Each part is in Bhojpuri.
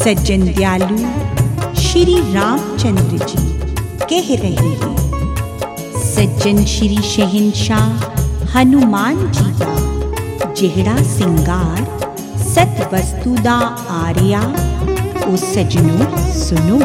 सज्जन दयालु श्री रामचंद्र जी कह रहे हैं, सज्जन श्री शहंशाह हनुमान जी का जेहड़ा सिंगार सत वस्तु दा आरिया, ओ सजनों सुनो।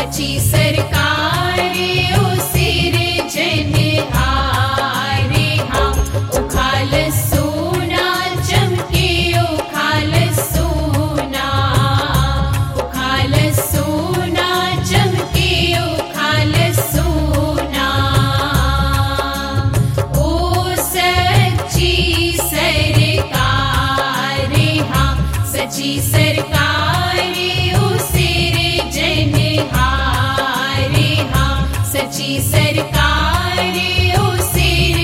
सची सरकार सिर जनहारे हाँ उखाल सोना चमके उखाल सोना चमके उखाल सोना ओ सच्ची सरकार हाँ सच्ची सरकार सिर जनहारे हाँ सच्ची सरकार सिर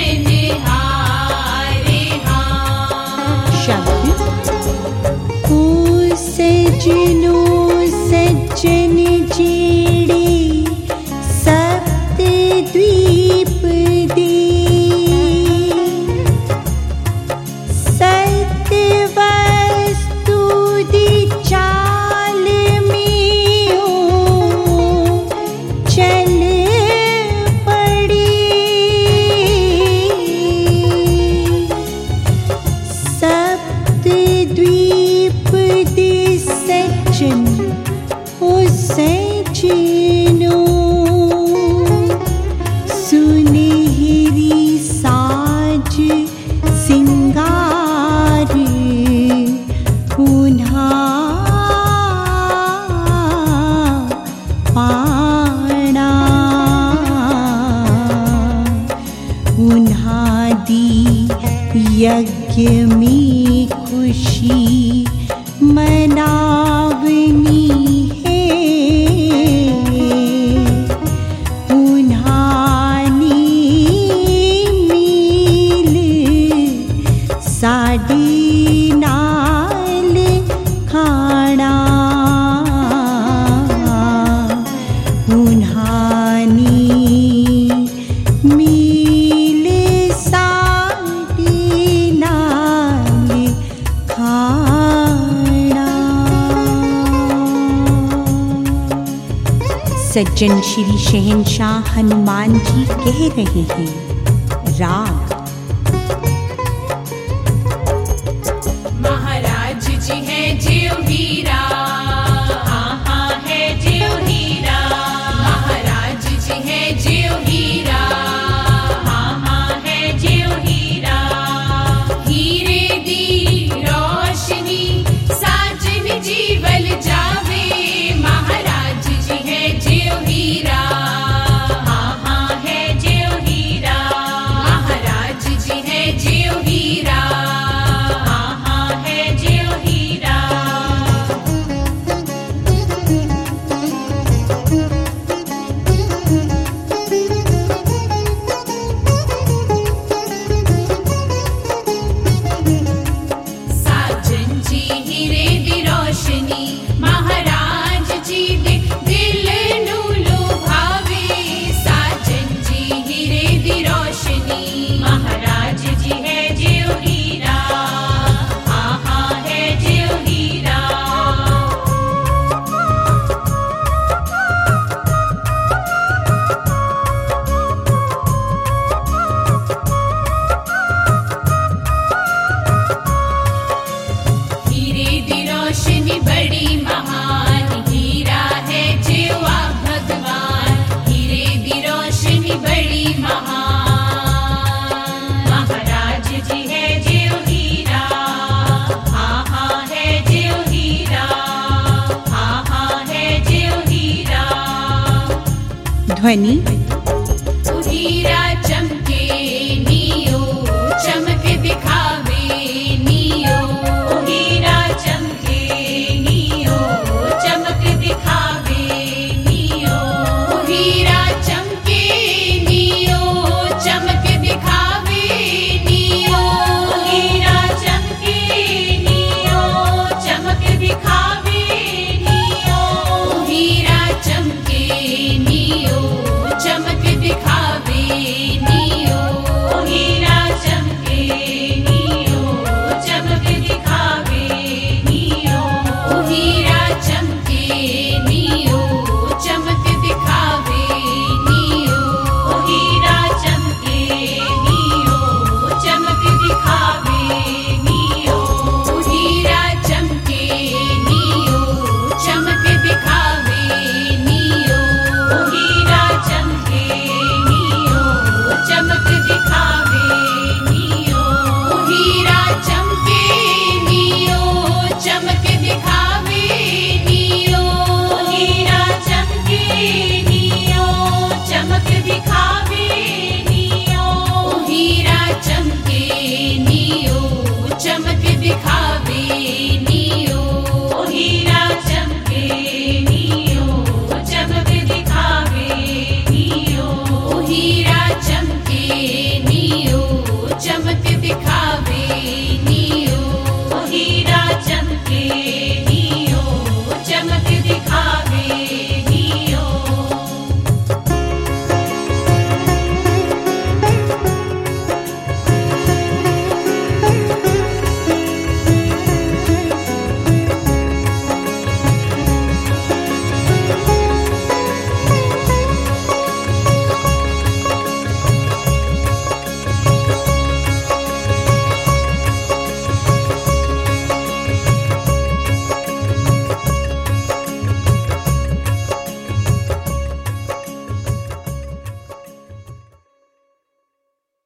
जनहारे हाँ। शब्द ओ सजनों सज्जन जेड़े सप्त द्वीप दे सत वस्तु दी चाल में हो चल पड़े सप्त द्वीप दे सज्जन ओ सज्जनों सुनहरी साज सिंगार उन्हा पाना उन्हा दी यज्ञ में खुशी मनावनी है उन्हानी मील साड़ी नाल खाना उन्हानी मील साड़ी नाल खाना। सज्जन श्री शहंशाह हनुमान जी कह रहे हैं। राग महाराज जी है जियो हीरा हाँ हाँ है जियो हीरा महाराज जी है जियो हीरा हाँ हाँ है जियो हीरा हीरे दी रोशनी साजन जीवल जावे महाराज जी है जियो हीरा हाँ हाँ है जियो हीरा महाराज जी है जियो हीरा हाँ हाँ है जियो हीरा। साजन जी हीरे दी रोशनी महाराज जी दे दिल नू लुभावे साजन जी हीरे दी रोशनी महाराज जी है जियो हीरा हाँ हाँ है जियो हीरा। हीरे दी रोशनी बड़ी महान हीरा है जिवा भगवान हीरे दी रोशनी बड़ी महान महाराज जी है जियो हीरा हाँ हाँ है जियो हीरा हाँ हाँ है जियो हीरा। ध्वनि हीरा चमके नियो चमक दिखावे नियो हीरा चमके नियो चमक दिखावे नियो हीरा चमके नियो चमक दिखावे नियो हीरा चमके नियो चमक दिखावे नियो हीरा चमके नियो चमक भावे